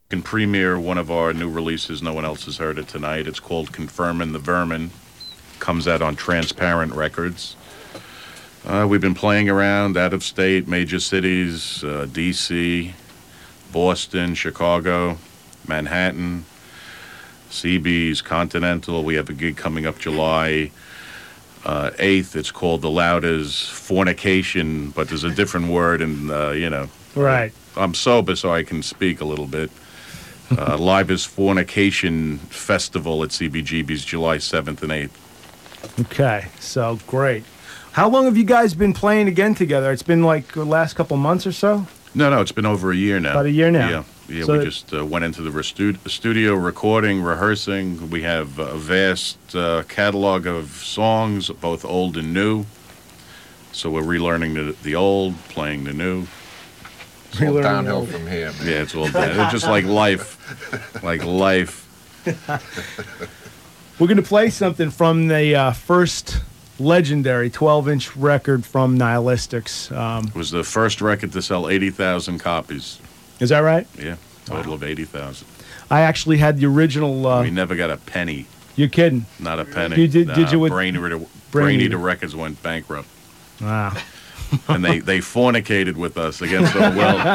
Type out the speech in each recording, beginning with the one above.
can premiere one of our new releases. No one else has heard it tonight. It's called Confirmin' the Vermin. Comes out on Transparent Records. We've been playing around out of state, major cities, D.C., Boston, Chicago, Manhattan, CB's, Continental. We have a gig coming up July 8th. It's called The Louders Fornication, but there's a different word, and, Right. I'm sober, so I can speak a little bit. Live is Fornication Festival at CBGB's July 7th and 8th. Okay, so great. How long have you guys been playing again together? It's been like the last couple months or so? No, it's been over a year now. About a year now. Yeah, So we just went into the studio recording, rehearsing. We have a vast catalog of songs, both old and new. So we're relearning the old, playing the new. It's all downhill from here, man. Yeah, it's all downhill. It's just like life. Like life. We're going to play something from the first legendary 12-inch record from Nihilistics. It was the first record to sell 80,000 copies. Is that right? Yeah, total of 80,000. I actually had the original... We never got a penny. You're kidding? Not a penny. You did you with Brain Eater Records went bankrupt. Wow. And they fornicated with us against our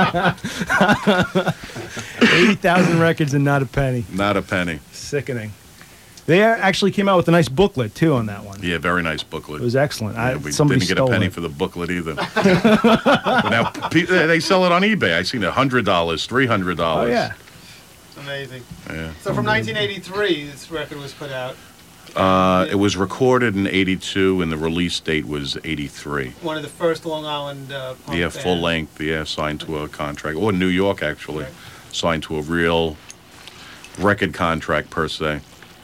will. 80,000 records and not a penny. Not a penny. Sickening. They actually came out with a nice booklet, too, on that one. Yeah, very nice booklet. It was excellent. Yeah, we somebody didn't get a stole penny it. for the booklet either. But now they sell it on eBay. I seen $100, $300. Oh, yeah. It's amazing. Yeah. So from 1983, this record was put out. It was recorded in 82, and the release date was 83. One of the first Long Island punk Yeah, full bands. length. Yeah, signed to a contract. Or New York, actually. Okay. Signed to a real record contract, per se.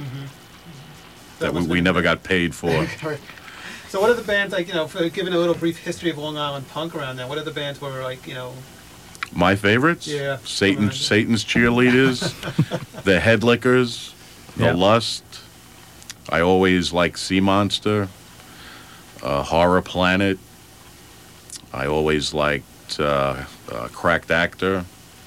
That we never got paid for. So what are the bands, like, for giving a little brief history of Long Island punk around there, what are the bands where, like, My favorites? Yeah. Satan's Cheerleaders, the Headlickers, the Yeah. Lust. I always like Sea Monster, Horror Planet. I always liked Cracked Actor.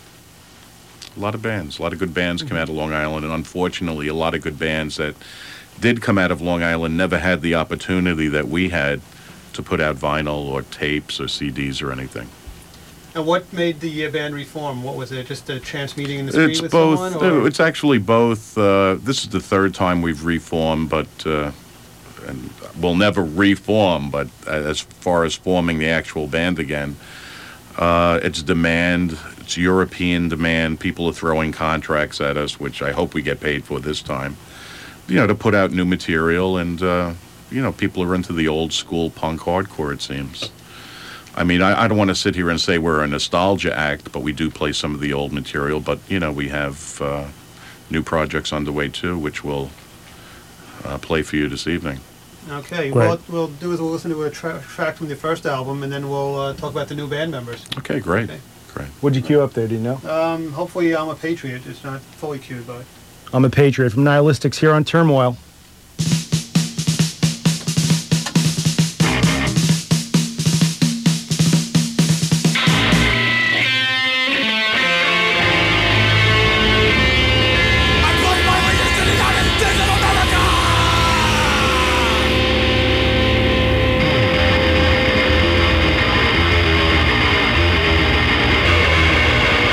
A lot of bands, a lot of good bands come out of Long Island, and unfortunately, a lot of good bands that did come out of Long Island never had the opportunity that we had to put out vinyl or tapes or CDs or anything. And what made the band reform? What was it? Just a chance meeting in the street It's with both. someone? Or? It's actually both. This is the third time we've reformed, but and we'll never reform. But as far as forming the actual band again, it's demand. It's European demand. People are throwing contracts at us, which I hope we get paid for this time. To put out new material, and people are into the old school punk hardcore, it seems. I mean, I don't want to sit here and say we're a nostalgia act, but we do play some of the old material. But, we have new projects underway, too, which we'll play for you this evening. Okay, Great. what we'll do is we'll listen to a track from the first album, and then we'll talk about the new band members. Okay, great. Okay. Great. What'd you queue up there, do you know? Hopefully I'm a Patriot. It's not fully queued, but... I'm a Patriot from Nihilistics here on Turmoil.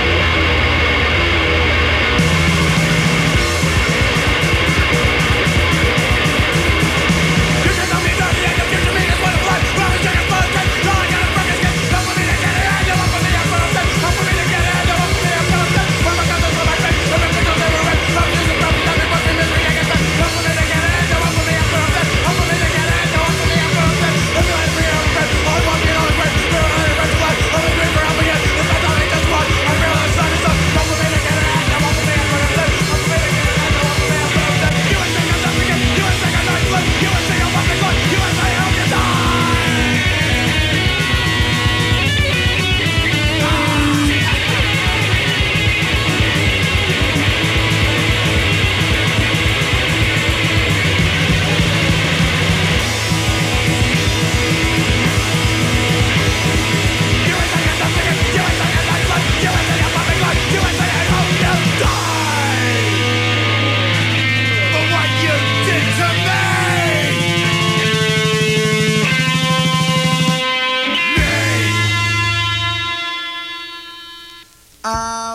I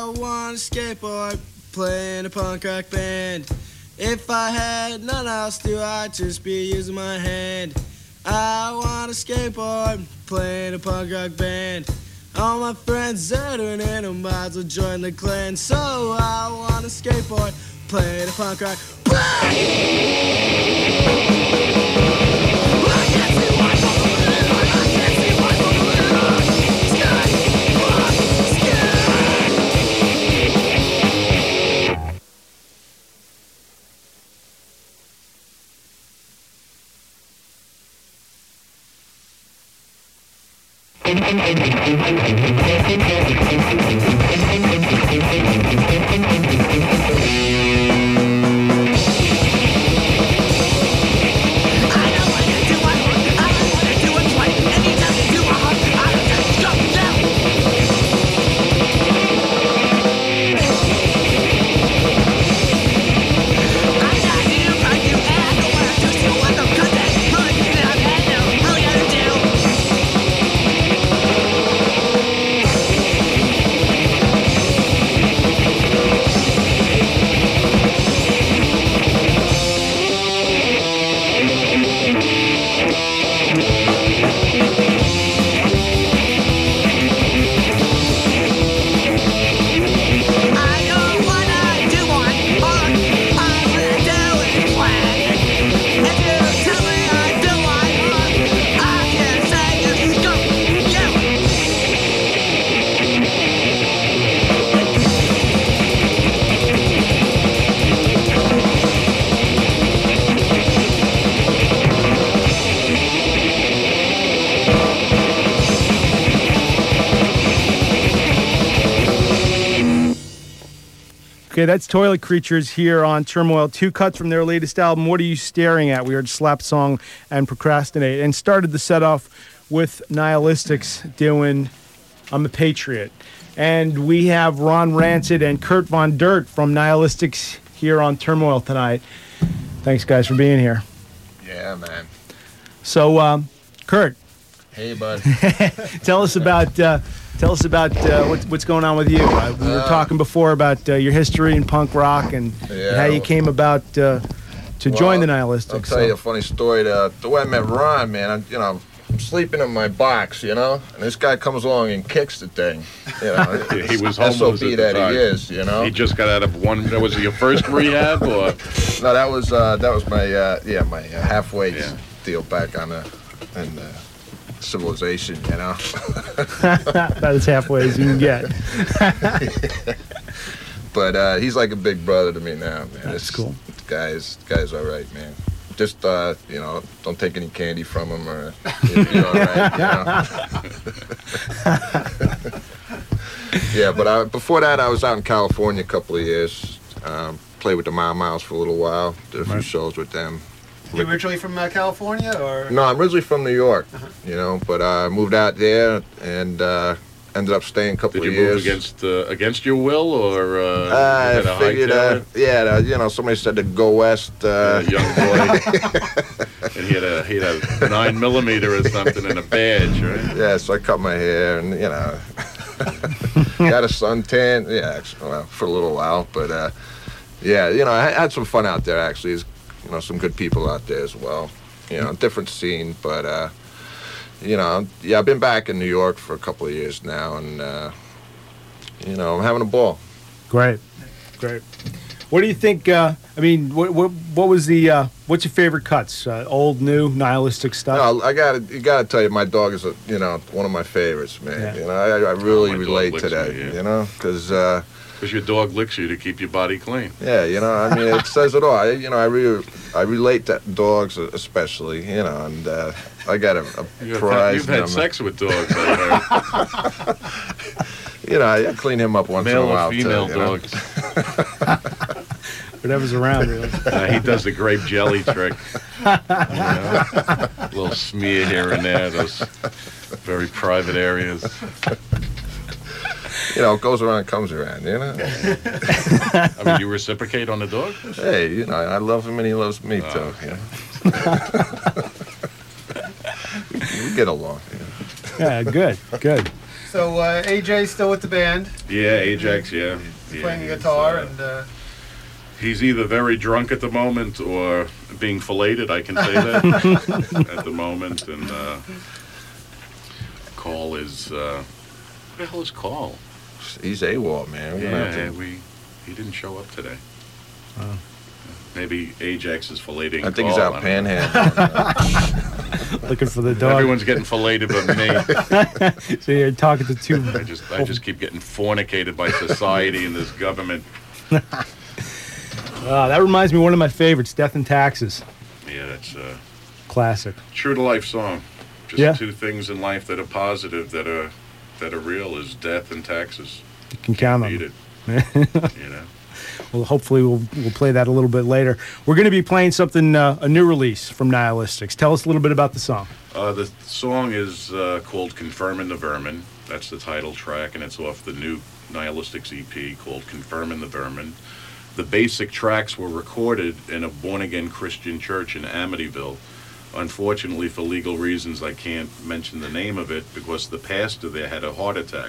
I want a skateboard, play in a punk rock band. If I had none else to, I'd just be using my hand. I want a skateboard, play in a punk rock band. All my friends are doing it, I might as well join the clan. So I want a skateboard, play in a punk rock Okay, that's Toilet Creatures here on Turmoil. 2 cuts from their latest album, What Are You Staring At? We heard Slap Song and Procrastinate. And started the set off with Nihilistics doing I'm a Patriot. And we have Ron Rancid and Kurt Von Dirt from Nihilistics here on Turmoil tonight. Thanks, guys, for being here. Yeah, man. So, Kurt, Hey, bud. tell us about what's going on with you. We were talking before about your history in punk rock and how you came about to join the Nihilistics. I'll tell you a funny story. The way I met Ron, man, I'm sleeping in my box, and this guy comes along and kicks the thing. He was homeless SOB at the that time. he is, He just got out of one. Was it your first rehab or? No, that was my my halfway deal back on the civilization, About as halfway as you can get. But he's like a big brother to me now, man. That's cool. Guy's all right, man. Just don't take any candy from him, or you'll be all right. Yeah, but before that, I was out in California a couple of years. Played with the Mile Miles for a little while. Did a few shows with them. You originally from California, or? No, I'm originally from New York, but I moved out there and ended up staying a couple Did of you years. move against your will, or I you had a figured, hightail it? somebody said to go west. Young boy, and he had a 9mm or something and a badge, right? Yeah, so I cut my hair and got a suntan. Yeah, actually, well, for a little while, but I had some fun out there. Actually, there's some good people out there as well. Different scene, but I've been back in New York for a couple of years now, and I'm having a ball. Great. What do you think? What was the? What's your favorite cuts? Old, new, Nihilistic stuff. No, you gotta tell you, my dog is one of my favorites, man. Yeah. I really my dog relate to licks that. me, Because. Because your dog licks you to keep your body clean. Yeah, it says it all. I relate to dogs especially, and I got a prize. You've had sex with dogs, I heard. I clean him up once in a Male while or female too. dogs. Whatever's around, really. He does the grape jelly trick. A little smear here and there, those very private areas. It goes around, comes around, You reciprocate on the dog? Hey, I love him and he loves me too, we get along. Yeah, good. So AJ's still with the band, Yeah, Ajax, yeah. playing the he's, guitar, and he's either very drunk at the moment or being filleted, I can say that, at the moment. And Call is, what the hell is Call? He's AWOL, man. We're gonna have Yeah, to- he didn't show up today. Maybe Ajax is filleting I think Call, he's out don't know. panhandling. Looking for the dog. Everyone's getting filleted but me. So you're talking to two. I just keep getting fornicated by society and this government. That reminds me of one of my favorites, Death and Taxes. Yeah, that's a Classic. true to life song. Just Yeah. two things in life that are positive, that are real, is death and taxes. You can count on Beat it. it. You know. Well, hopefully we'll play that a little bit later. We're going to be playing something, a new release from Nihilistics. Tell us a little bit about the song. The song is called Confirming the Vermin. That's the title track, and it's off the new Nihilistics EP called Confirming the Vermin. The basic tracks were recorded in a born-again Christian church in Amityville. Unfortunately, for legal reasons, I can't mention the name of it because the pastor there had a heart attack.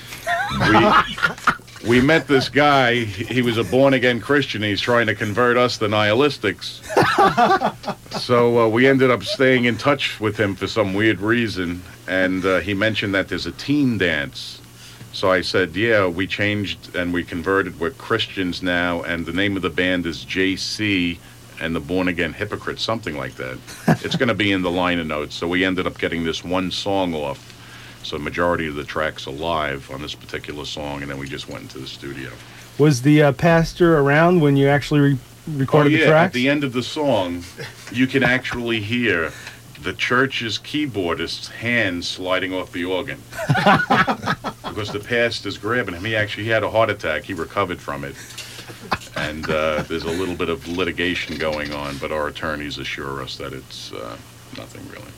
We met this guy. He was a born-again Christian. He's trying to convert us, the Nihilistics. So we ended up staying in touch with him for some weird reason, and he mentioned that there's a teen dance. So I said, yeah, we changed and we converted. We're Christians now, and the name of the band is JC and the Born Again Hypocrites, something like that. It's going to be in the liner notes. So we ended up getting this one song off. So majority of the tracks are live on this particular song, and then we just went into the studio. Was the pastor around when you actually recorded the tracks? At the end of the song, you can actually hear the church's keyboardist's hand sliding off the organ. Because the pastor's grabbing him. He had a heart attack. He recovered from it. And there's a little bit of litigation going on, but our attorneys assure us that it's nothing really.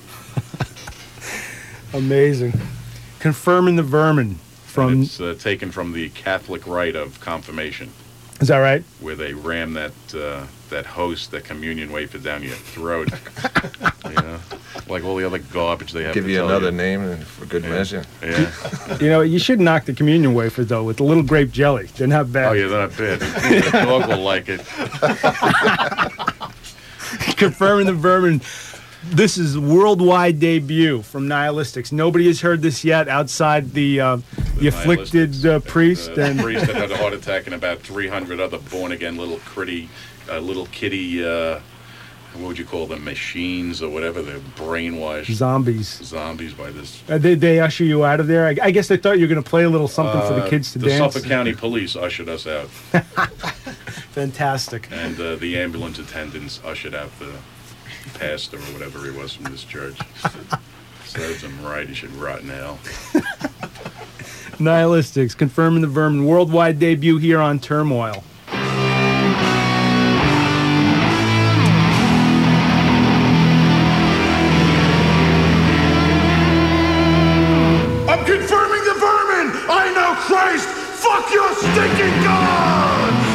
Amazing. Confirming the Vermin from... And it's taken from the Catholic rite of confirmation, Is that right? where they ram that host, that communion wafer down your throat. You know, like all the other garbage they have. Give to you tell another name for good Yeah. measure. Yeah. You know, you should knock the communion wafer, though, with the little grape jelly. They're not bad. Oh, yeah, they're not bad. The dog will like it. Confirming the Vermin. This is worldwide debut from Nihilistics. Nobody has heard this yet outside the afflicted Nihilistics. priest The and priest that had a heart attack, and about 300 other born-again little kitty, what would you call them, machines or whatever, they're brainwashed zombies. by this. They usher you out of there. I guess they thought you were going to play a little something for the kids to the dance. Suffolk County Police ushered us out, Fantastic. and the ambulance attendants ushered out the pastor or whatever he was from this church. Serves him right, he should rot in hell. Nihilistics, Confirming the Vermin, worldwide debut here on Turmoil. I'm confirming the vermin! I know Christ! Fuck your stinking gods!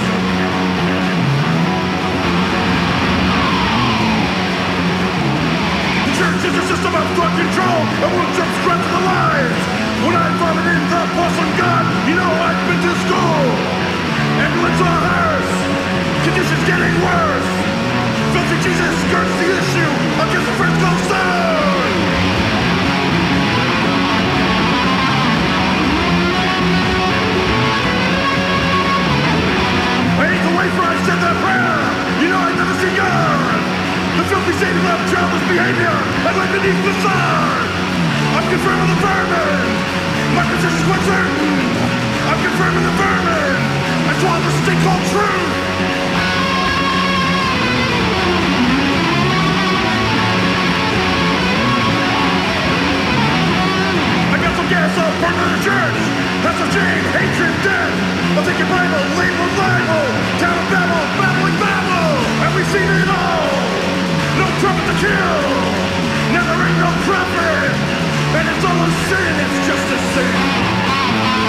The church is a system of thought control and will jump straight to the lies! When I vomited the awesome God, you know I've been to school! Ambulance on a hearse! Conditions getting worse! Filthy Jesus skirts the issue against the first cold stone! I ate the wafer, I said that prayer. You know I've never seen God. The filthy Satan of childish behavior I lay beneath the sun. I'm confirming the vermin. My position's quite certain. I'm confirming the vermin. I swallow the stink called truth. I got some gas, I'll burn to the church. That's a chain, hatred, death. I'll take your Bible, label, Bible. Town of Babel, babbling Babel. And we've seen it all. No trumpet to kill. Never ain't no prophet. And it's all a sin, it's just a sin.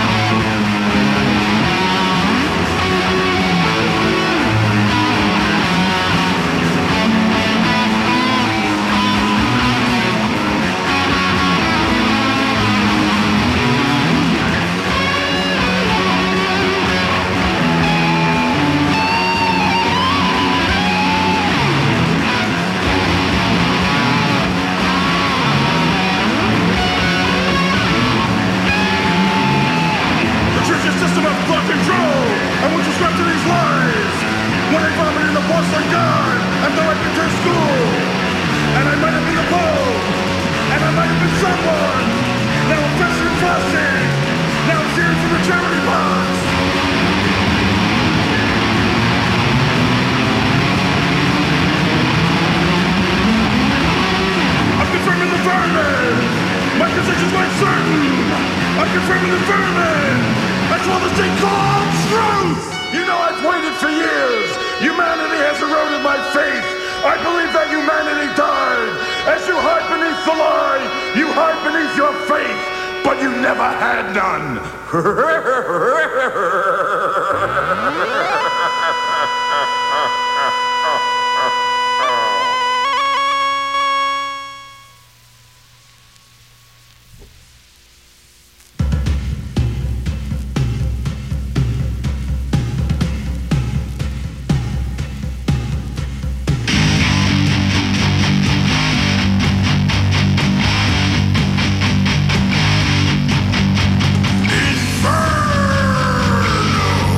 for God after I went to school. And I might have been a Poe, and I might have been someone. Now I'm fresh and frosty. Now I'm cheering for the charity box. I'm confirming the vermin. My position's quite certain. I'm confirming the vermin. That's all the thing called truth. You know, I've waited for years. Humanity has eroded my faith. I believe that humanity died. As you hide beneath the lie, you hide beneath your faith, but you never had none. Inferno!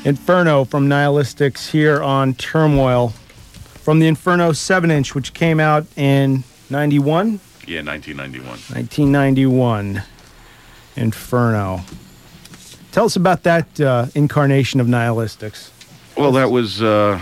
Inferno from Nihilistics here on Turmoil. From the Inferno 7-inch, which came out in 91? Yeah, 1991. 1991. Inferno. Tell us about that incarnation of Nihilistics. Well, that was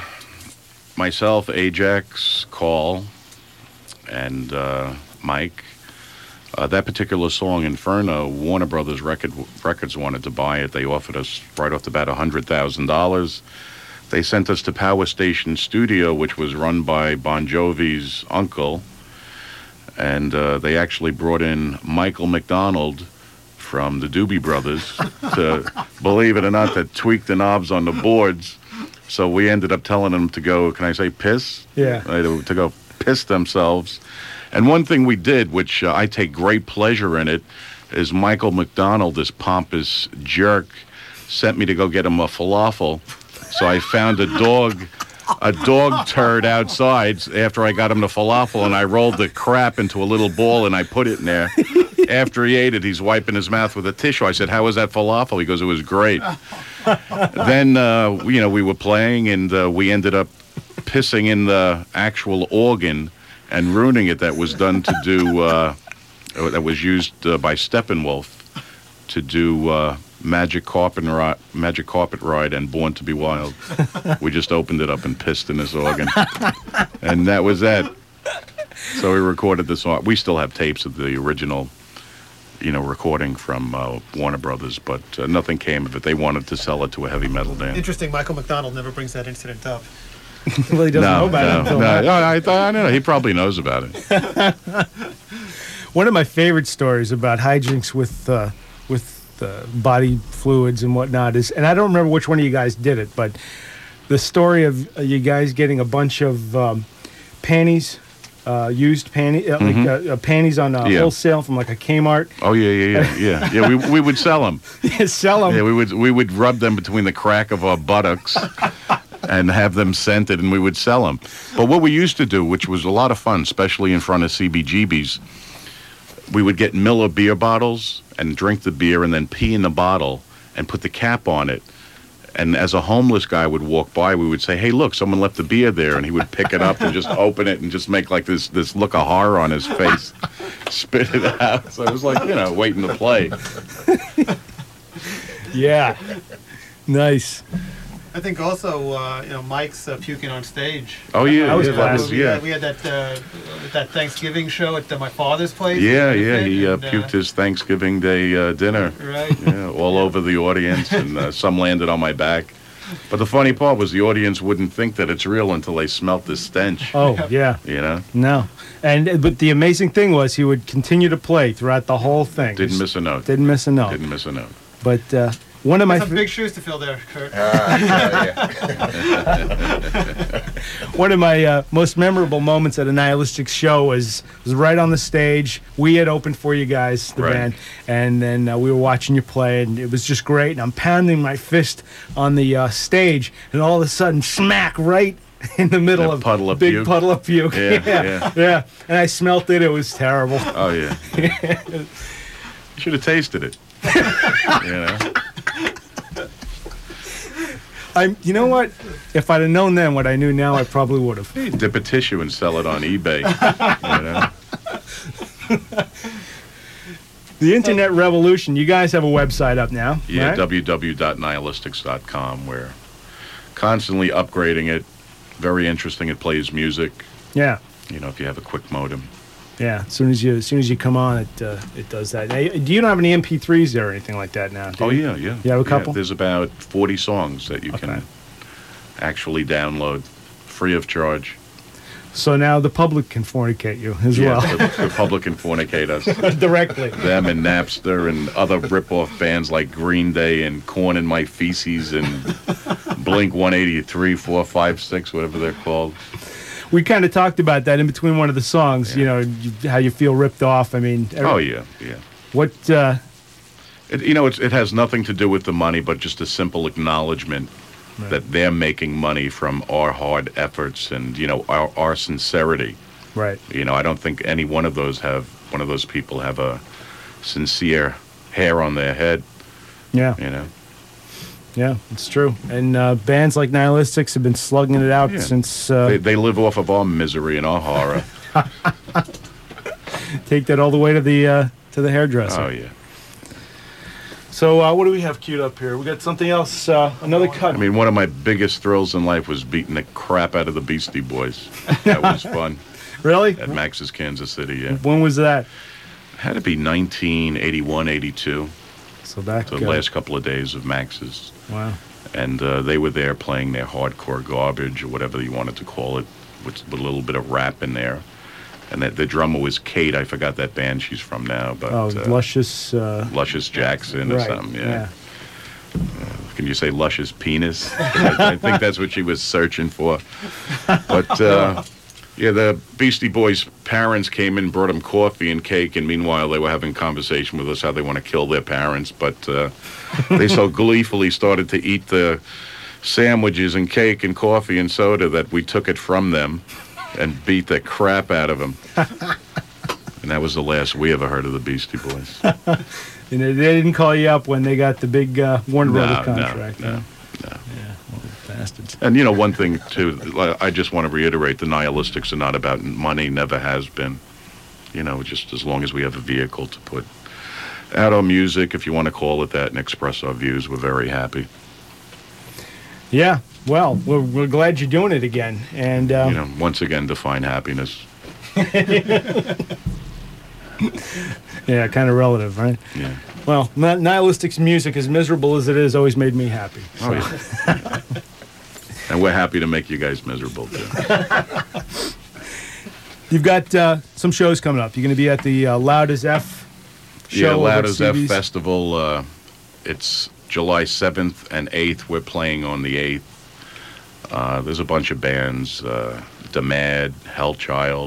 myself, Ajax, Call, and Mike. That particular song, Inferno, Warner Brothers Records wanted to buy it. They offered us right off the bat $100,000. They sent us to Power Station Studio, which was run by Bon Jovi's uncle, and they actually brought in Michael McDonald from the Doobie Brothers to, believe it or not, to tweak the knobs on the boards. So we ended up telling them to go, can I say piss? Yeah. To go piss themselves. And one thing we did, which I take great pleasure in it, is Michael McDonald, this pompous jerk, sent me to go get him a falafel. So I found a dog turd outside after I got him the falafel, and I rolled the crap into a little ball and I put it in there. After he ate it, he's wiping his mouth with a tissue. I said, "How was that falafel?" He goes, "It was great." Then, we were playing, and we ended up pissing in the actual organ and ruining it. That was done to do, that was used by Steppenwolf to do Magic Carpet Ride and Born to Be Wild. We just opened it up and pissed in this organ. And that was that. So we recorded the song. We still have tapes of the original, recording from Warner Brothers, but nothing came of it. They wanted to sell it to a heavy metal band. Interesting. Michael McDonald never brings that incident up. Well, he doesn't know about it until now. I don't know. He probably knows about it. One of my favorite stories about hijinks with body fluids and whatnot is, and I don't remember which one of you guys did it, but the story of you guys getting a bunch of panties, used panties on wholesale from like a Kmart. Oh yeah. We would sell them. Sell them. Yeah, we would rub them between the crack of our buttocks and have them scented, and we would sell them. But what we used to do, which was a lot of fun, especially in front of CBGBs, we would get Miller beer bottles and drink the beer and then pee in the bottle and put the cap on it. And as a homeless guy would walk by, we would say, "Hey, look, someone left the beer there." And he would pick it up and just open it and just make like this look of horror on his face, spit it out. So it was like, waiting to play. Yeah. Nice. I think also, Mike's puking on stage. Oh yeah, That was yeah, classic. We had that Thanksgiving show at my father's place. Yeah, he And, puked his Thanksgiving Day dinner. Right. Yeah, all over the audience, and some landed on my back. But the funny part was the audience wouldn't think that it's real until they smelt the stench. Oh, yeah. No. But the amazing thing was he would continue to play throughout the whole thing. Didn't miss a note. Didn't miss a note. Didn't miss a note. But one of my Some big shoes to fill there, Kurt. one of my most memorable moments at a Nihilistic show was right on the stage. We had opened for you guys, the Right. band, and then we were watching you play, and it was just great. And I'm pounding my fist on the stage, and all of a sudden, smack right in the middle That of puddle of big puke. puddle of puke. Yeah. And I smelt it. It was terrible. Oh yeah. You should have tasted it. You know what? If I'd have known then what I knew now, I probably would have. You dip a tissue and sell it on eBay. The Internet Revolution. You guys have a website up now. Yeah, right? www.nihilistics.com. We're constantly upgrading it. Very interesting. It plays music. Yeah. If you have a quick modem. Yeah, as soon as you come on, it does that. Now, you don't have any MP3s there or anything like that now, do you? Yeah. You have a couple? There's about 40 songs that you can actually download free of charge. So now the public can fornicate you as well. The public can fornicate us. Directly. Them and Napster and other rip-off bands like Green Day and Corn in My Feces and Blink 183, 4, 5, 6, whatever they're called. We kind of talked about that in between one of the songs, how you feel ripped off. I mean... Oh, yeah. What... It has nothing to do with the money, but just a simple acknowledgement that they're making money from our hard efforts and, our sincerity. Right. I don't think any one of those people have a sincere hair on their head. Yeah. Yeah, it's true. And bands like Nihilistics have been slugging it out Yeah. since. They live off of our misery and our horror. Take that all the way to the hairdresser. Oh, yeah. So what do we have queued up here? We got something else. Another cut. I mean, one of my biggest thrills in life was beating the crap out of the Beastie Boys. That was fun. Really? At Max's Kansas City, yeah. When was that? Had to be 1981, 82. So back. The last couple of days of Max's. Wow. And they were there playing their hardcore garbage, or whatever you wanted to call it, with a little bit of rap in there. And the drummer was Kate. I forgot that band she's from now, but Luscious. Luscious Jackson or Right. something. Yeah. Can you say luscious penis? I think that's what she was searching for. But yeah, the Beastie Boys' parents came in, brought them coffee and cake, and meanwhile they were having a conversation with us how they want to kill their parents. But they so gleefully started to eat the sandwiches and cake and coffee and soda that we took it from them and beat the crap out of them. And that was the last we ever heard of the Beastie Boys. And they didn't call you up when they got the big Warner Brothers contract. No. Yeah, well, bastards. And, one thing, too, I just want to reiterate, the Nihilistics are not about money, never has been. Just as long as we have a vehicle to put out our music, if you want to call it that, and express our views, we're very happy. Yeah, well, we're glad you're doing it again. And Once again, define happiness. yeah, kind of relative, right? Yeah. Well, Nihilistics music, as miserable as it is, always made me happy. So. Oh, yeah. And we're happy to make you guys miserable, too. You've got some shows coming up. You're going to be at the Loud as F show. Yeah, Loud over as at F CB's. Festival. It's July 7th and 8th. We're playing on the 8th. There's a bunch of bands. DeMad, Hellchild,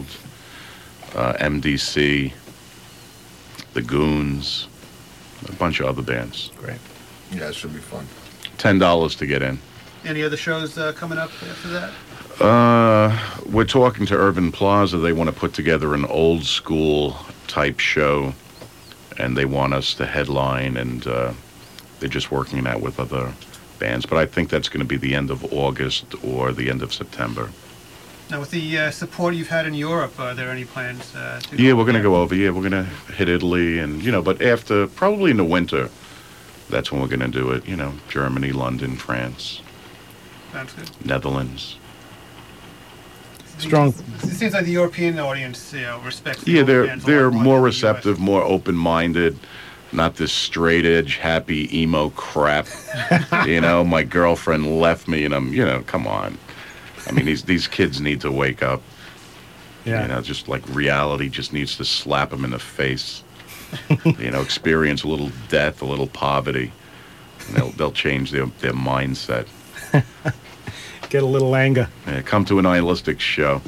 MDC, The Goons, a bunch of other bands. Great. Yeah, it should be fun. $10 to get in. Any other shows coming up after that? We're talking to Irvin Plaza. They want to put together an old school type show, and they want us to headline, and they're just working it out with other bands. But I think that's going to be the end of August or the end of September. Now, with the support you've had in Europe, are there any plans to Yeah, we're going to there? go over. Yeah, we're going to hit Italy, and but after, probably in the winter, that's when we're going to do it. Germany, London, France, Sounds good. Netherlands. Strong. It seems like the European audience, respects. the Yeah, old they're bands a they're lot more than the US. receptive, more open-minded, not this straight-edge, happy, emo crap. My girlfriend left me, and I'm, come on. I mean, these kids need to wake up. Yeah. Just like reality just needs to slap them in the face. Experience a little death, a little poverty. And they'll change their mindset. Get a little anger. Yeah, come to a Nihilistic show.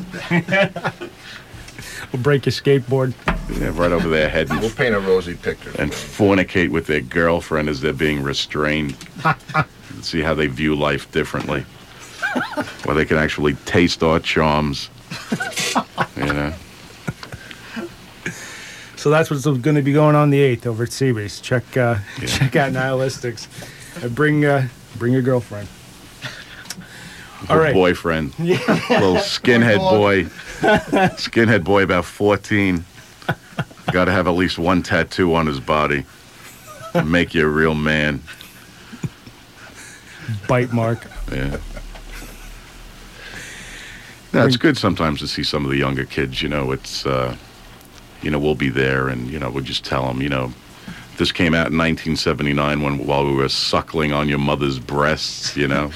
We'll break your skateboard. Yeah, right over their head We'll paint a rosy picture. and fornicate with their girlfriend as they're being restrained. See how they view life differently. Where they can actually taste our charms. So that's what's going to be going on the 8th over at Seabees. Check out Nihilistics. Bring your girlfriend. All Little right. boyfriend. Little skinhead boy. Skinhead boy about 14. Got to have at least one tattoo on his body. Make you a real man. Bite mark. Yeah. No, it's good sometimes to see some of the younger kids. It's, we'll be there and, we'll just tell them, this came out in 1979 while we were suckling on your mother's breasts,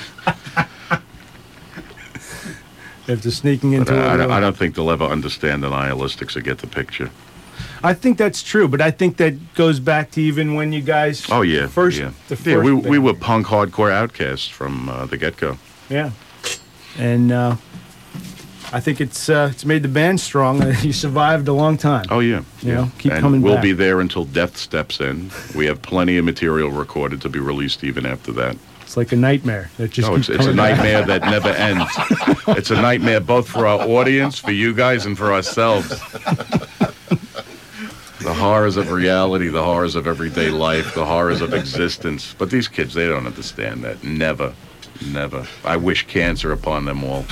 After sneaking But into it. I don't think they'll ever understand the Nihilistics or get the picture. I think that's true, but I think that goes back to even when you guys. Oh, yeah. First, yeah. the first Yeah, we band. were punk hardcore outcasts from the get-go. Yeah, and I think it's made the band strong. You survived a long time. Oh, yeah. You know, keep and coming we'll back. be there until death steps in. We have plenty of material recorded to be released even after that. It's like a nightmare that just No, keeps it's a coming back. nightmare that never ends. It's a nightmare both for our audience, for you guys, and for ourselves. The The horrors of reality, the horrors of everyday life, the horrors of existence. But these kids, they don't understand that. Never. Never. I wish cancer upon them all.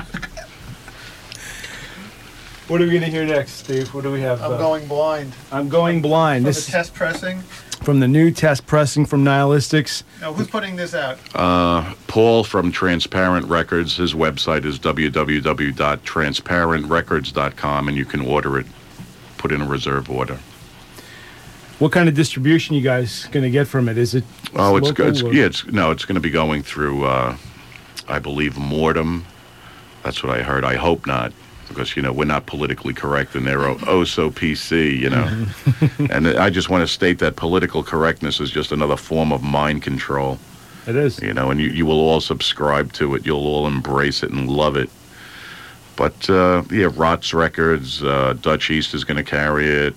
What are we going to hear next, Steve? What do we have? I'm going blind. I'm Going Blind. From This the test pressing. from the new test pressing from Nihilistics. Now, who's putting this out? Paul from Transparent Records, his website is www.transparentrecords.com, and you can order it, put in a reserve order. What kind of distribution you guys going to get from it? Is it Oh, it's local good. or- It's going to be going through, I believe, Mortem. That's what I heard. I hope not, because we're not politically correct, and they're oh so PC. And I just want to state that political correctness is just another form of mind control. It is. And you will all subscribe to it. You'll all embrace it and love it. But Rots Records, Dutch East is going to carry it.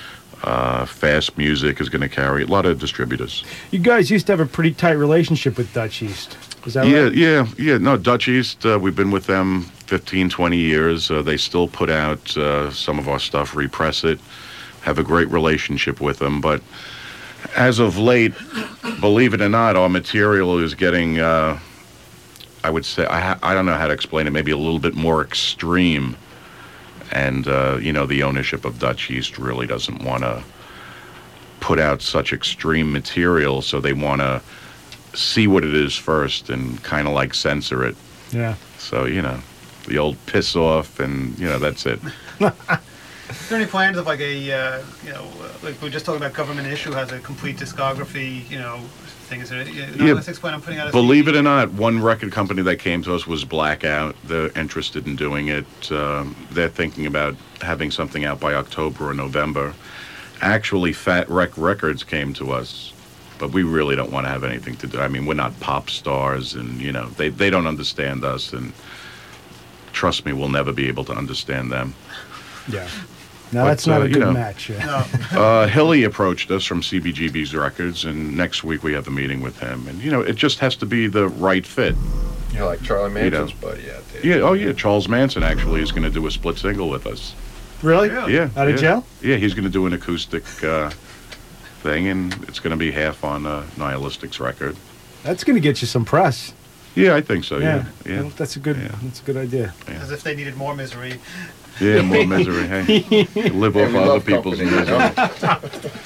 Fast Music is going to carry it. A lot of distributors. You guys used to have a pretty tight relationship with Dutch East. Is that right? Yeah. No, Dutch East, we've been with them 15, 20 years. They still put out some of our stuff, repress it, have a great relationship with them. But as of late, believe it or not, our material is getting, I would say, I don't know how to explain it, maybe a little bit more extreme. And, the ownership of Dutch East really doesn't want to put out such extreme material, so they want to see what it is first and kind of like censor it. Yeah. So, the old piss off, and, that's it. Is there any plans of like a, like we were just talking about Government Issue has a complete discography, thing? Is there Nihilistics plan on putting out a Believe CD? it or not, one record company that came to us was Blackout. They're interested in doing it. They're thinking about having something out by October or November. Actually, Fat Wreck Records came to us, but we really don't want to have anything to do. I mean, we're not pop stars, and, they don't understand us, and trust me, we'll never be able to understand them. Yeah. No, But, that's not a you good know. match. Yeah. No. Hilly approached us from CBGB's Records, and next week we have a meeting with him. And, it just has to be the right fit. You're like Charlie Manson's buddy out there. Yeah, oh yeah, Charles Manson actually is going to do a split single with us. Really? Really? Yeah. Out of yeah. jail? Yeah, he's going to do an acoustic thing, and it's going to be half on Nihilistics record. That's going to get you some press. Yeah, I think so, yeah. Well, that's a good. Yeah. That's a good idea. As if they needed more misery. Yeah, more misery, hey. Live Yeah, off we other love people's company, you misery. know?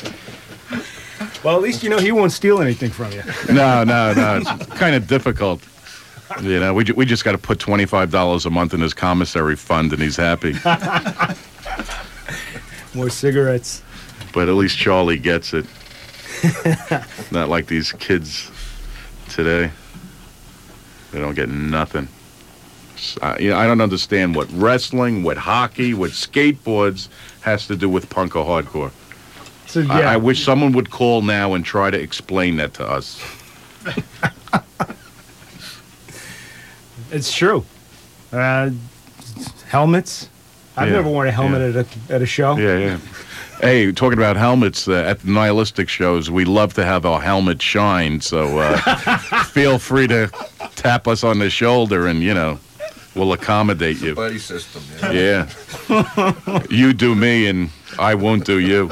Well, at least he won't steal anything from you. No, it's kind of difficult. We just got to put $25 a month in his commissary fund, and he's happy. More cigarettes. But at least Charlie gets it. Not like these kids today. They don't get nothing. I don't understand what wrestling, what hockey, what skateboards has to do with punk or hardcore. So yeah, I wish someone would call now and try to explain that to us. it's true. Helmets. I've Yeah, never worn a helmet at a show. Yeah. Hey, talking about helmets, at the Nihilistic shows, we love to have our helmet shine, so feel free to tap us on the shoulder and, we'll accommodate you. Buddy system. Yeah. Yeah. You do me, and I won't do you.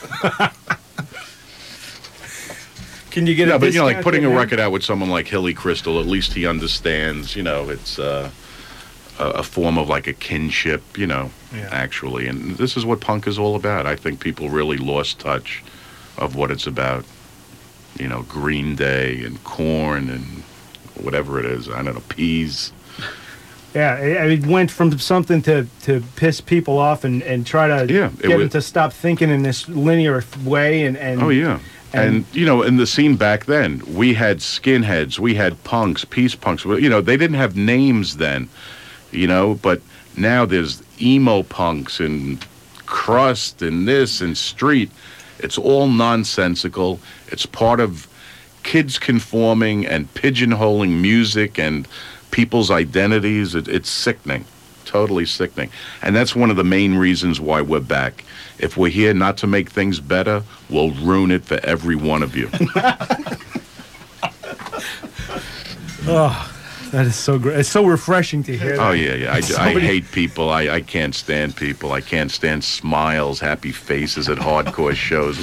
Can you get Yeah, a but, discount like putting a there, man? record out with someone like Hilly Crystal, at least he understands, it's a form of like a kinship, actually. And this is what punk is all about. I think people really lost touch of what it's about. Green Day and Korn and whatever it is. I don't know, Peas. Yeah, it went from something to piss people off and try to Yeah, it get them was- to stop thinking in this linear way and Oh, yeah. And- And, in the scene back then, we had skinheads, we had punks, peace punks. They didn't have names then, but now there's emo punks and crust and this and street. It's all nonsensical. It's part of kids conforming and pigeonholing music and people's identities. It's sickening, totally sickening. And that's one of the main reasons why we're back. If we're here not to make things better, we'll ruin it for every one of you. That is so great. It's so refreshing to hear. Oh, that. yeah. I hate people. I can't stand people. I can't stand smiles, happy faces at hardcore shows.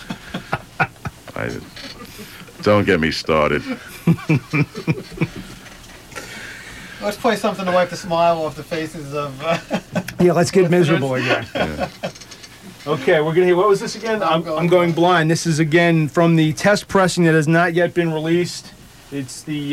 Don't get me started. Let's play something to wipe the smile off the faces of. Yeah, let's get miserable again. Yeah. Okay, we're gonna hear. What was this again? I'm going blind. This is again from the test pressing that has not yet been released. It's the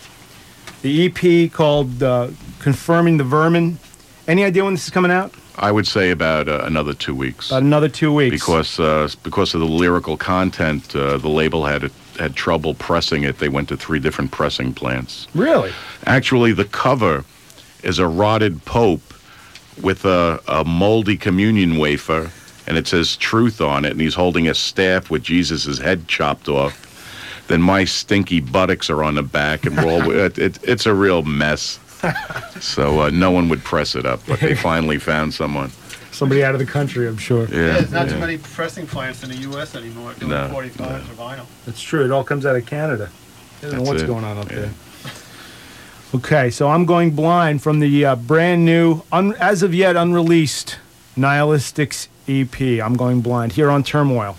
EP called "Confirming the Vermin." Any idea when this is coming out? I would say about another 2 weeks. About another 2 weeks. Because of the lyrical content, the label had trouble pressing it. They went to 3 different pressing plants. Really? Actually, the cover is a rotted pope with a moldy communion wafer, and it says truth on it, and he's holding a staff with Jesus' head chopped off. Then my stinky buttocks are on the back, and it's a real mess. So no one would press it up, but they finally found someone. Somebody out of the country, I'm sure. Yeah, There's not too many pressing plants in the U.S. anymore doing 45s or vinyl. That's true. It all comes out of Canada. I don't know That's what's it. going on up Yeah. there. Okay, so I'm going blind from the brand new, as of yet unreleased Nihilistics EP. I'm going blind here on Turmoil.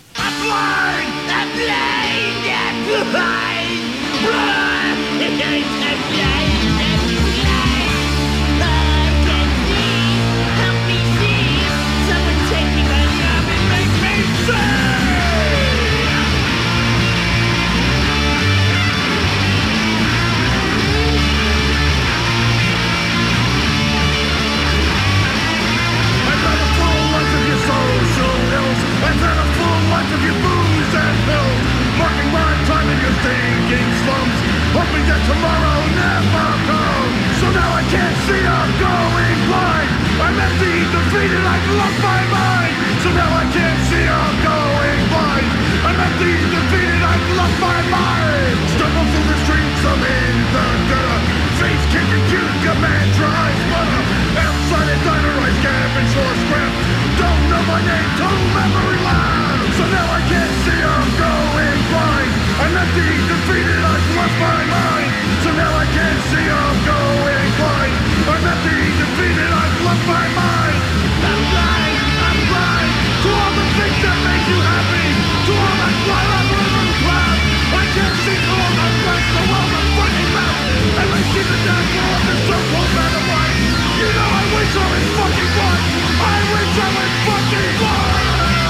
Hoping that tomorrow never comes. So now I can't see, I'm going blind. I'm empty, defeated, I've lost my mind. So now I can't see, I'm going blind. I'm empty, defeated, I've lost my mind. Stumble through the streets, I'm in the gutter. Face kicking, cute, command drives, butter. Outside a diner, I scavenge for scrap. Don't know my name, total memory lapse. So now I can't see, I'm going blind. I'm empty, defeated, I've lost my mind. So now I can't see, I'm going blind. I'm empty, defeated, I've lost my mind. I'm blind, to all the things that make you happy. To all that fly up over the cloud. I can't see to all the rest, the world I'm fucking out. And I see the downfall of the so-called man of life. You know I wish I was fucking blind. I wish I was fucking blind.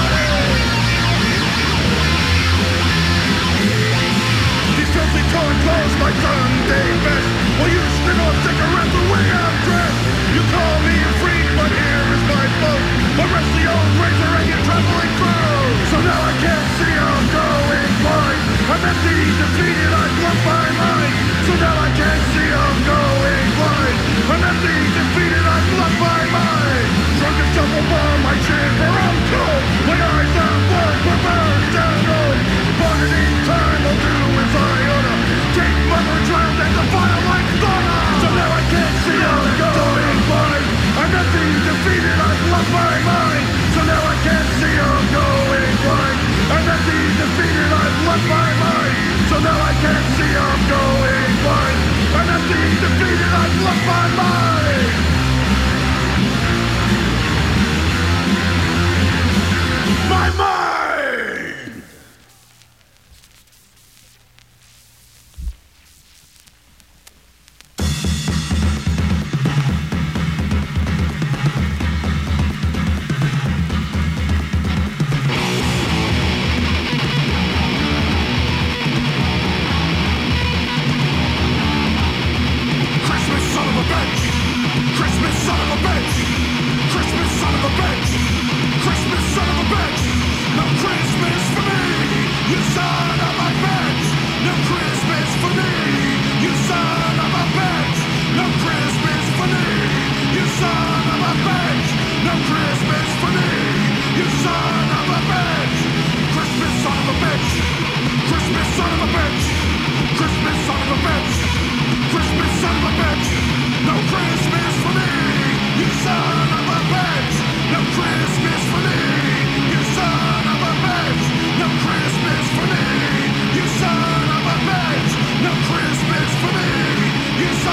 Filthy torn clothes, my Sunday best. Well, you spin off cigarettes the way I'm dressed. You call me a freak, but here is my boat. Arrest the old razor and you're traveling through. So now I can't see, I'm going blind. I'm empty, defeated, I've lost my mind. So now I can't see, I'm going blind. I'm empty, defeated, I've lost my mind. Drunk and double bomb, I shiver, I'm cold. My eyes are blood, we're burned down road. Bargain in time, I'll do as I oughta. Take mother drowned and the fire like sauna. So now I can't see, I'm going blind. I'm empty, defeated, I've lost my mind. So now I can't see, I'm going blind. I'm empty, defeated, I've lost my mind. So now I can't see, I'm going blind. I'm empty, defeated, I've lost my mind. My mind! You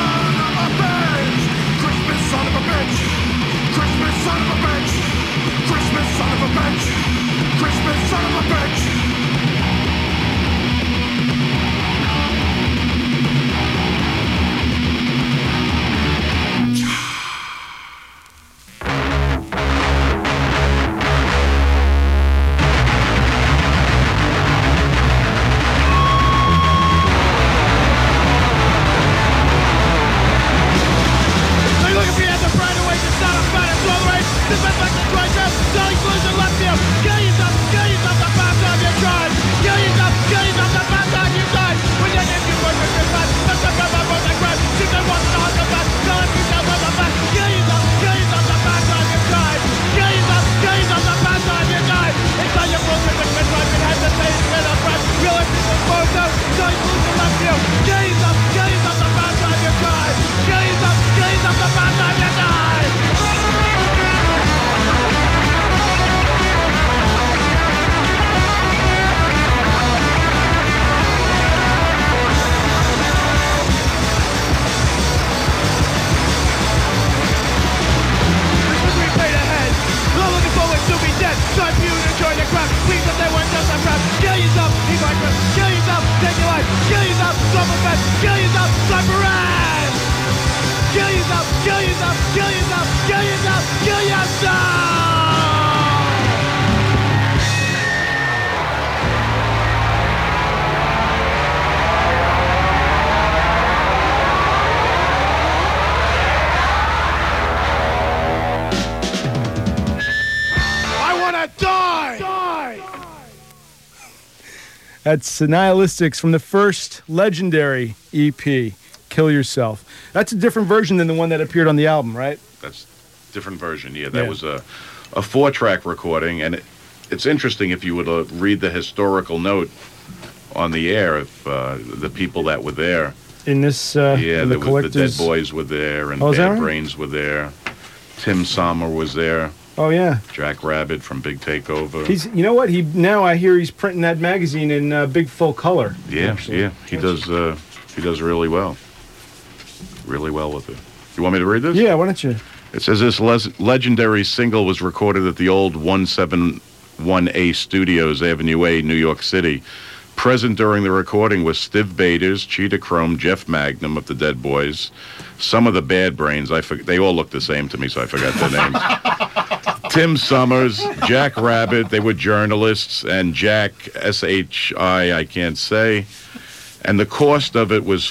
That's Nihilistics from the first legendary EP, Kill Yourself. That's a different version than the one that appeared on the album, right? That's a different version. Yeah, that Yeah. was a 4-track recording, and it's interesting if you were to read the historical note on the air of the people that were there. In this, Yeah, in the the Dead collectors. Boys were there, and Oh, is that Bad right? Brains were there. Tim Sommer was there. Oh yeah, Jack Rabbit from Big Takeover. he's. You know what? Now I hear he's printing that magazine in big full color. Yeah, actually. yeah, he does. He does really well. Really well with it. You want me to read this? Yeah, why don't you? It says this legendary single was recorded at the old 171A Studios, Avenue A, New York City. Present during the recording was Stiv Bators, Cheetah Chrome, Jeff Magnum of the Dead Boys, some of the Bad Brains. They all look the same to me, so I forgot their names. Tim Summers, Jack Rabbit, they were journalists, and Jack, S-H-I, I can't say. And the cost of it was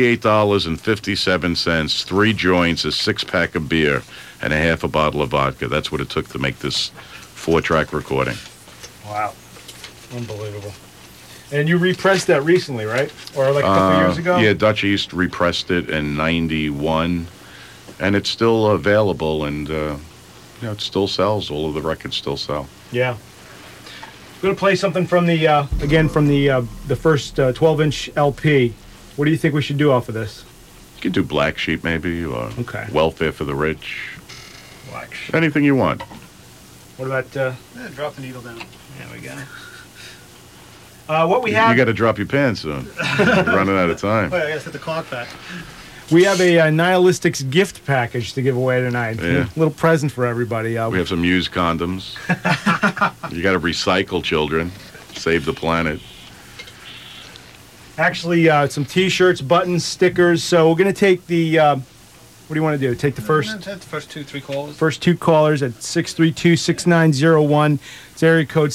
$48.57, 3 joints, a 6-pack of beer, and a half a bottle of vodka. That's what it took to make this 4-track recording. Wow, unbelievable. And you repressed that recently, right? Or like a couple years ago? Yeah, Dutch East repressed it in '91, and it's still available, and it still sells. All of the records still sell. Yeah. I'm going to play something from the, again, from the first 12-inch LP. What do you think we should do off of this? You can do Black Sheep, maybe, or Okay. Welfare for the Rich. Black. Anything you want. What about, Yeah, drop the needle down. there we go. What we have... You got to drop your pants soon. You're running out of time. Wait, I gotta set the clock back. We have a Nihilistics gift package to give away tonight. Yeah. A little present for everybody. We have some used condoms. You got to recycle, children. Save the planet. Actually, some T-shirts, buttons, stickers. So we're going to take the... what do you want to do? Take the first... That's the first 2-3 calls. First 2 callers at 632-6901. It's area code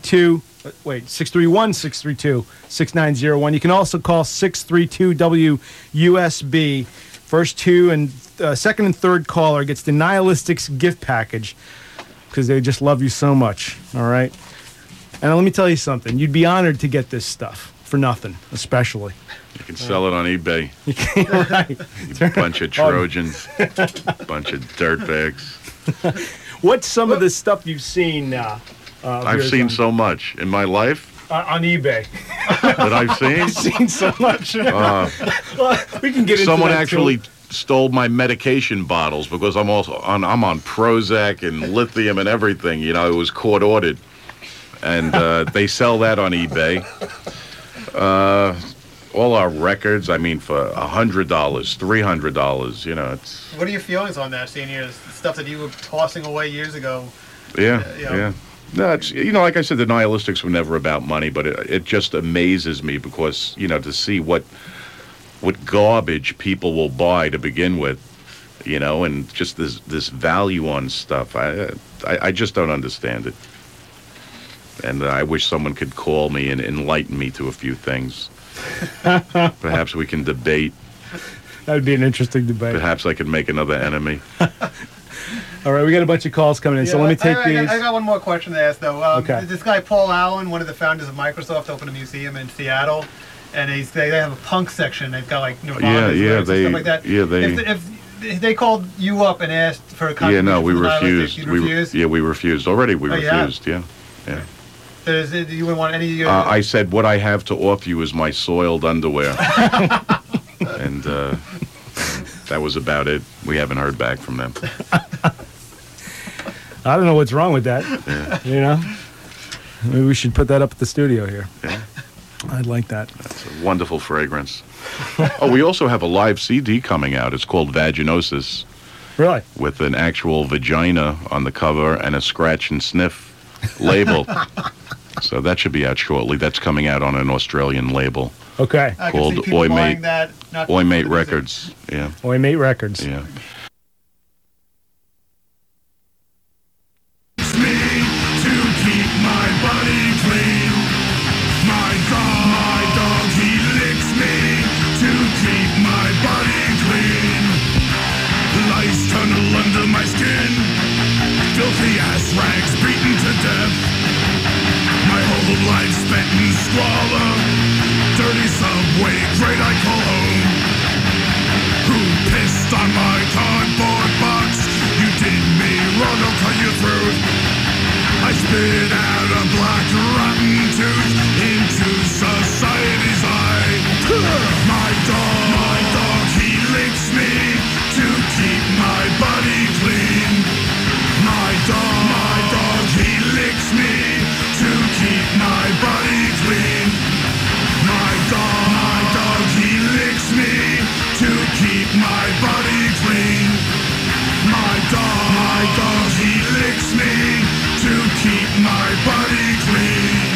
631-632-6901. You can also call 632-WUSB. First 2 and second and third caller gets the Nihilistics gift package because they just love you so much. All right. And let me tell you something. You'd be honored to get this stuff for nothing, especially. You can sell it on eBay. Right. You bunch of Trojans. Bunch of dirtbags. What's some of the stuff you've seen? I've seen so much in my life on eBay. that I've seen. Seen so much. Well, we can get into Someone that, actually too. stole my medication bottles because I'm on Prozac and lithium and everything. You know, it was court ordered, and they sell that on eBay. All our records, I mean, for $100, $300. You know, it's What are your feelings on that, seeing your stuff that you were tossing away years ago? yeah. No, it's, like I said, the Nihilistics were never about money, but it just amazes me because, to see what garbage people will buy to begin with, and just this value on stuff. I just don't understand it. And I wish someone could call me and enlighten me to a few things. Perhaps we can debate. That would be an interesting debate. Perhaps I could make another enemy. All right, we got a bunch of calls coming in, so let me take these. I got one more question to ask, though. Okay. This guy, Paul Allen, one of the founders of Microsoft, opened a museum in Seattle, and they have a punk section. They've got, like, Nirvana and stuff like that. If they called you up and asked for a contribution Yeah, no, we from the refused. Nihilistics, you'd refuse? We refused. Already we yeah? refused, yeah. So you wouldn't want any... I said, what I have to offer you is my soiled underwear. And that was about it. We haven't heard back from them. I don't know what's wrong with that. Yeah. Maybe we should put that up at the studio here. Yeah. I'd like that. It's a wonderful fragrance. Oh, we also have a live CD coming out. It's called Vaginosis, Really? with an actual vagina on the cover and a scratch and sniff label. So that should be out shortly. That's coming out on an Australian label Okay. I can called see people Oi buying Mate- that, not Oi for Mate the Records. Yeah, Oi Mate Records. yeah. Me to keep my body clean. My dog, he licks me to keep my body clean. Lice tunnel under my skin. Filthy ass rags beaten to death. My whole life spit and squalor. Dirty subway, great I call home. Who pissed on my cardboard box? You did me wrong, I'll cut your throat. I spit out a black rotten tooth into society's eye. My dog, he licks me to keep my body clean. My dog, he licks me to keep my body clean. My dog, he licks me to keep my body clean. My dog, he licks me to keep my body clean.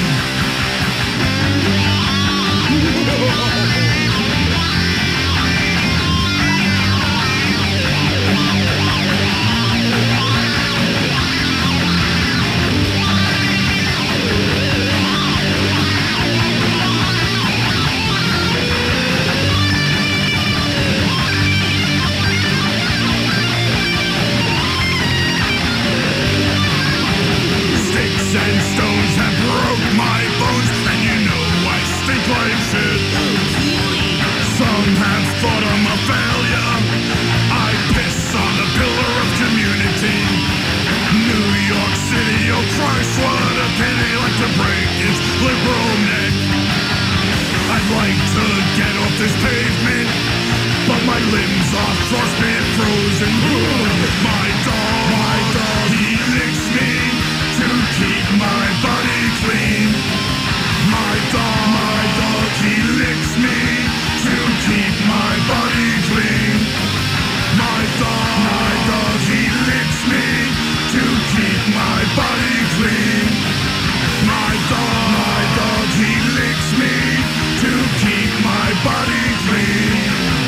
And stones have broke my bones, and you know I stink like shit. Some have thought I'm a failure. I piss on the pillar of community. New York City, oh Christ, what a pity, like to break its liberal neck. I'd like to get off this pavement, but my limbs are frostbite frozen. My dog, he licks me to keep my body clean. My dog, he licks me to keep my body clean. My dog, he licks me to keep my body clean. My dog, he licks me to keep my body clean.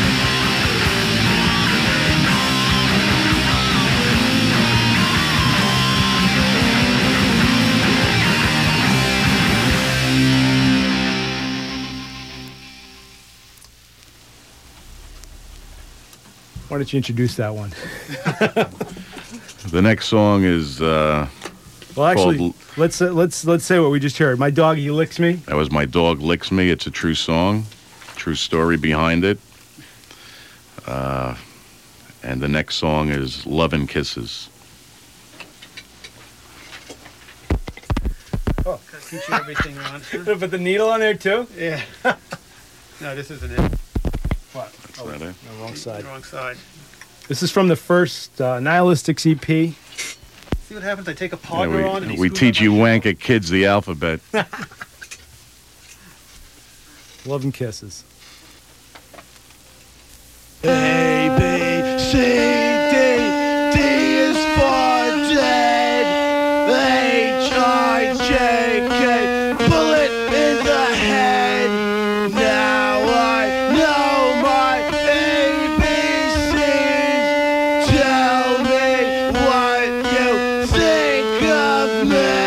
Why don't you introduce that one? The next song is Well, actually, let's say what we just heard. My dog, he licks me. that was My Dog Licks Me. It's a true song, true story behind it. And the next song is Love and Kisses. Oh, can I teach you everything, Ron? Put the needle on there too. Yeah. No, this isn't it. What? Is that it? No, wrong side. Wrong side. This is from the first Nihilistics EP. See what happens? I take a partner on and he we screws teach up you my show. wanker kids the alphabet. Love and Kisses. A, B, C, D, D is for dead. H, I, J, K, bullet in the head. Now I know my ABCs. Tell me what you think of me.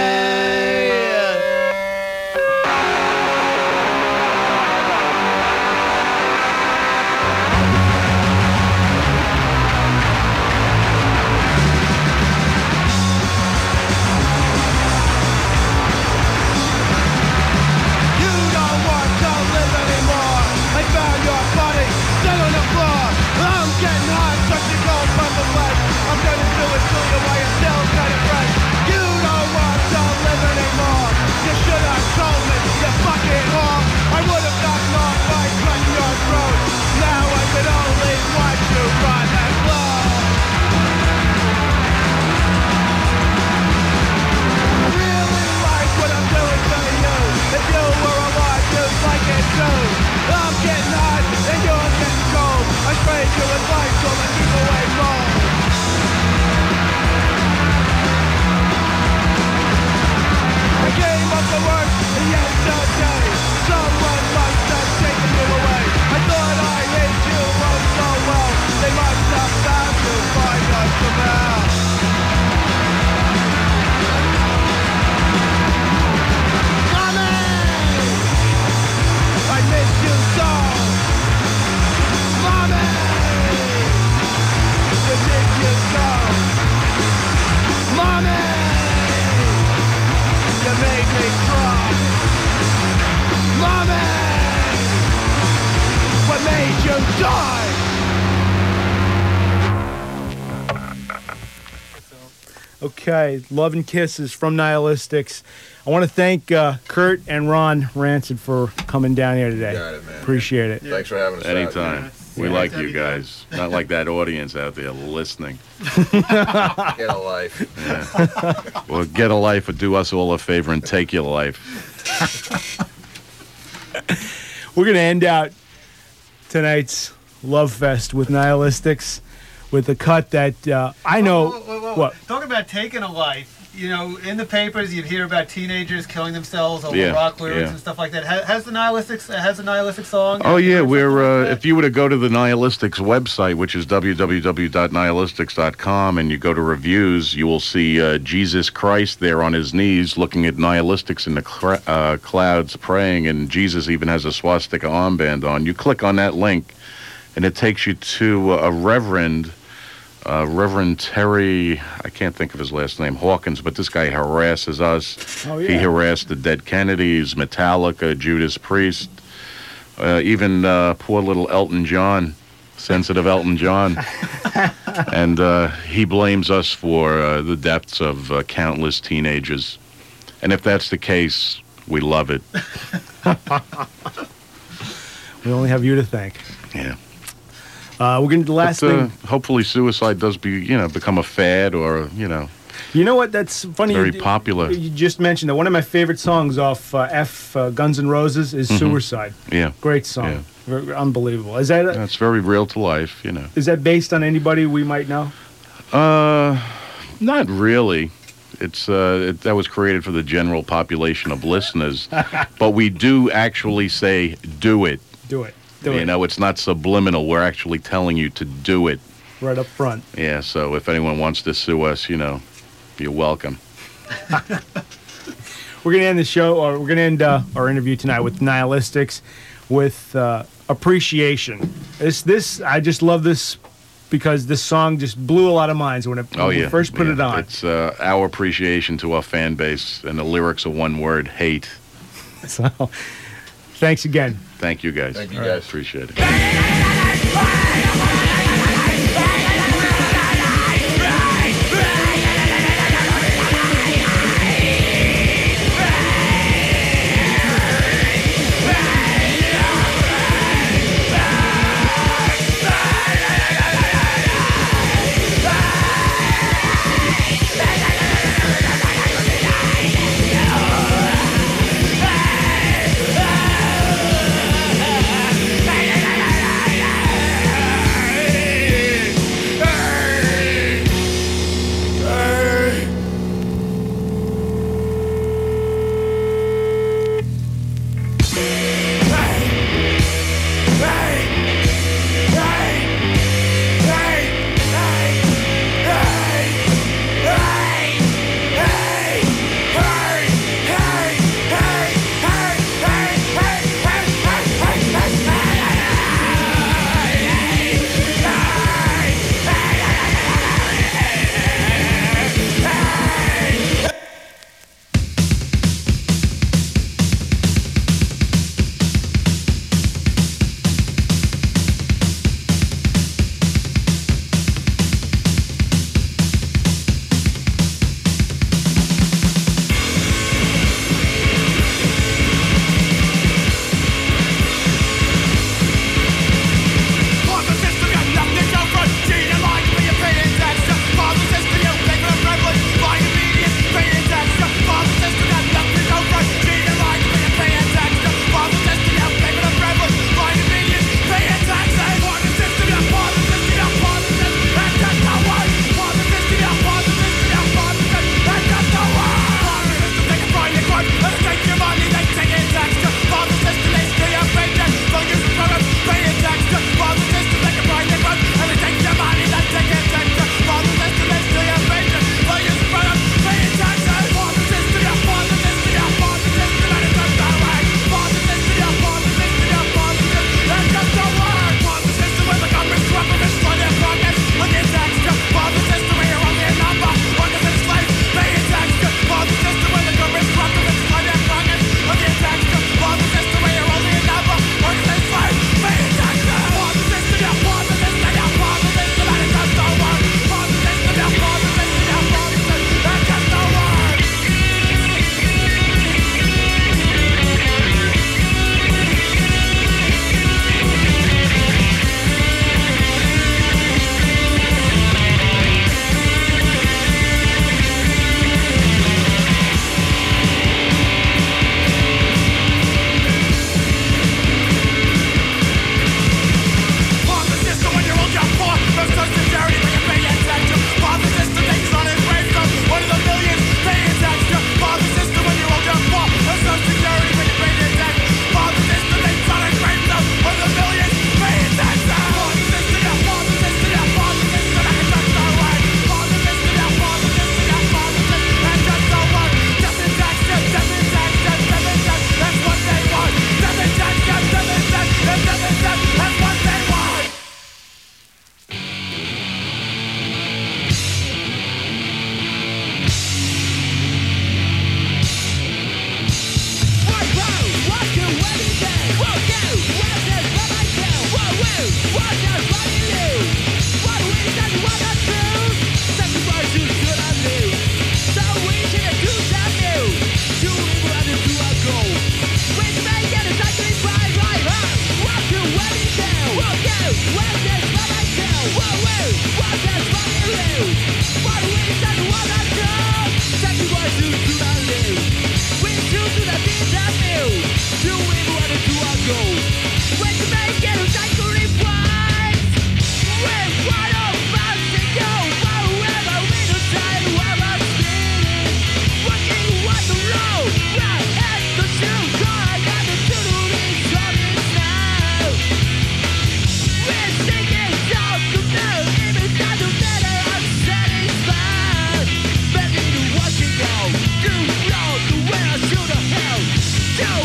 Okay, love and kisses from Nihilistics. I want to thank Kurt and Ron Rancid for coming down here today. Got it, man. Appreciate it. Thanks for having us. Anytime. We like you guys. Not like that audience out there listening. Get a life. Yeah. Well, get a life or do us all a favor and take your life. We're going to end out tonight's Love Fest with Nihilistics with a cut that I know. Whoa. What? Talking about taking a life. You know, in the papers, you'd hear about teenagers killing themselves over rock lyrics and stuff like that. Has the Nihilistic song? Oh yeah, we're if you were to go to the Nihilistics website, which is www.nihilistics.com, and you go to reviews, you will see Jesus Christ there on his knees, looking at Nihilistics in the clouds, praying, and Jesus even has a swastika armband on. You click on that link, and it takes you to a Reverend Terry, I can't think of his last name, Hawkins, but this guy harasses us. Oh, yeah. He harassed the Dead Kennedys, Metallica, Judas Priest, even poor little Elton John, sensitive Elton John. And he blames us for the deaths of countless teenagers. And if that's the case, we love it. We only have you to thank. Yeah. We're going to the last thing. Hopefully, suicide does become a fad, or You know what? That's funny. Very popular. You just mentioned that one of my favorite songs off Guns N' Roses is "Suicide." Yeah, great song. Yeah. Unbelievable. Is that? It's very real to life. Is that based on anybody we might know? Not really. It's that was created for the general population of listeners, but we do actually say, "Do it." Do it. It's not subliminal. We're actually telling you to do it. Right up front. Yeah, so if anyone wants to sue us, you're welcome. We're going to end the show, or we're going to end our interview tonight with Nihilistics with Appreciation. I just love this because this song just blew a lot of minds when we first put it on. It's our appreciation to our fan base, and the lyrics are one word: hate. So, thanks again. Thank you, guys. Thank you, guys. Appreciate it.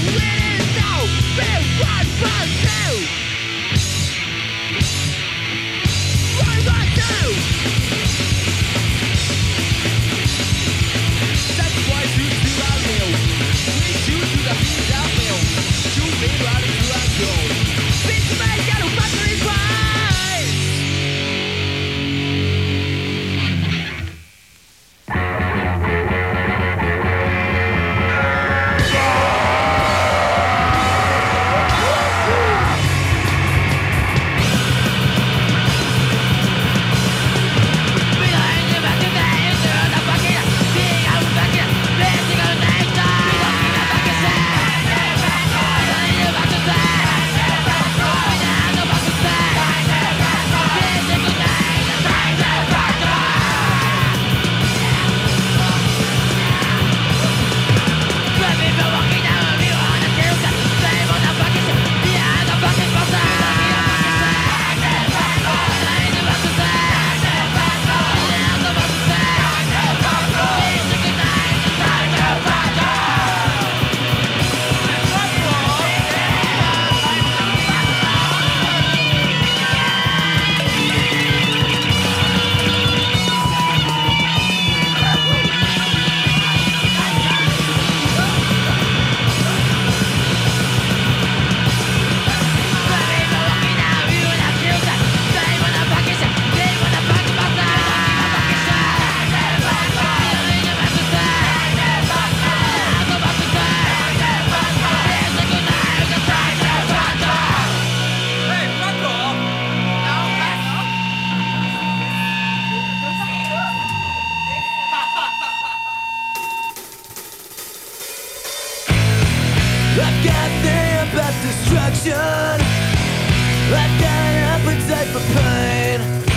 I've got the about destruction. I've got an appetite for pain.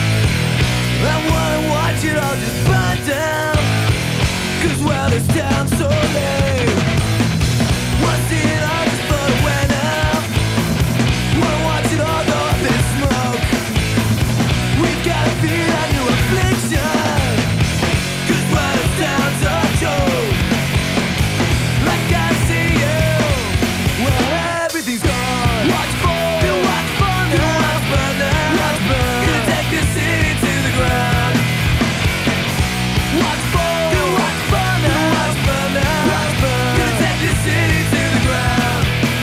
I wanna watch it all just burn down. Cause well, this town's so late. Wanna see it all just float away now. Wanna watch it all go up in smoke. We've gotta feel our new affliction. Cause well, this town's a joke. I gotta see you. Well, everything's gone. Watch for, watch for now. Watch burn now. Watch burn. Gonna take this city to the ground. Watch for, watch burn now. Watch burn now. Watch burn. Gonna take this city to the ground.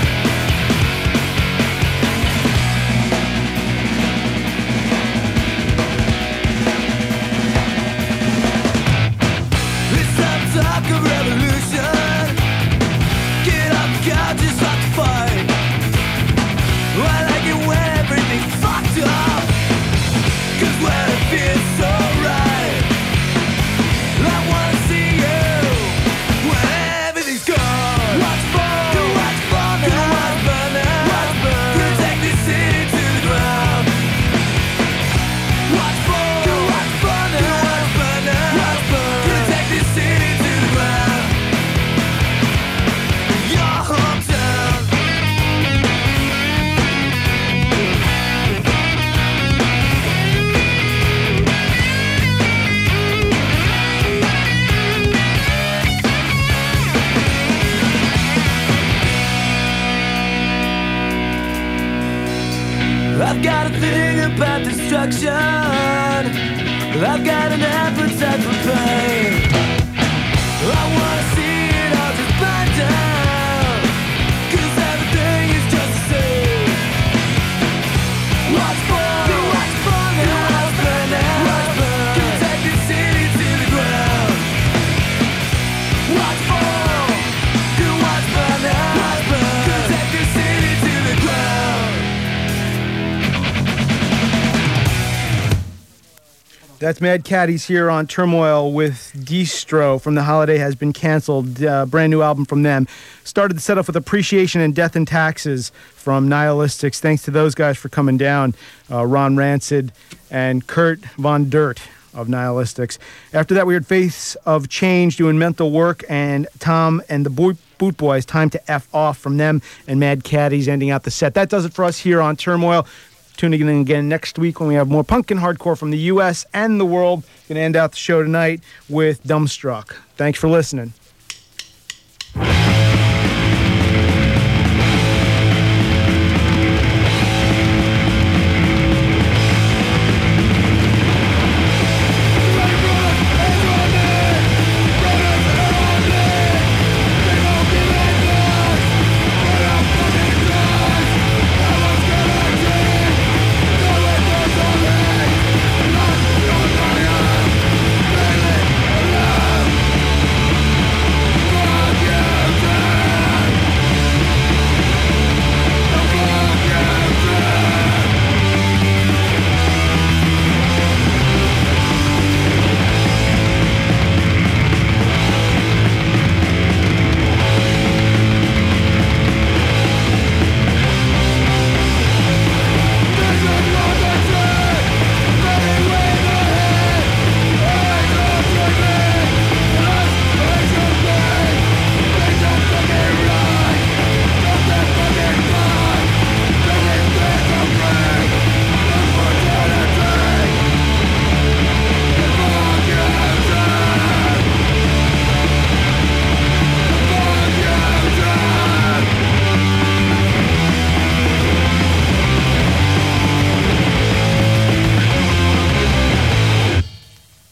It's time to talk of revolution. Get up, God, just like to fight. I like it when everything's fucked up. Cause when it feels so right. I wanna see you when everything's gone. Watch burn, watch burn now. Watch burn now. Watch burn. Gonna take this city to the ground. Watch burn, watch burn now. Watch burn now. Watch burn. Gonna take this city to the ground. Your hometown. I've got a thing about destruction. I've got an appetite for pain. I wanna see it all just burn down. Cause everything is just the same. Watch burn, watch burn now. Watch burn now. Watch burn. Gonna take this city to the ground. Watch burn, watch burn now. Watch burn. Gonna take this city to the ground. That's Mad Caddies here on Turmoil with Distro from The Holiday Has Been Cancelled. Brand new album from them. Started the setup with Appreciation and Death and Taxes from Nihilistics. Thanks to those guys for coming down. Ron Rancid and Kurt Von Dirt of Nihilistics. After that, we heard Faiths of Change doing Mental Work, and Tom and the Boot Boys, Time to F Off from them, and Mad Caddies ending out the set. That does it for us here on Turmoil. Tuning in again next week when we have more punk and hardcore from the U.S. and the world. Going to end out the show tonight with Dumbstruck. Thanks for listening.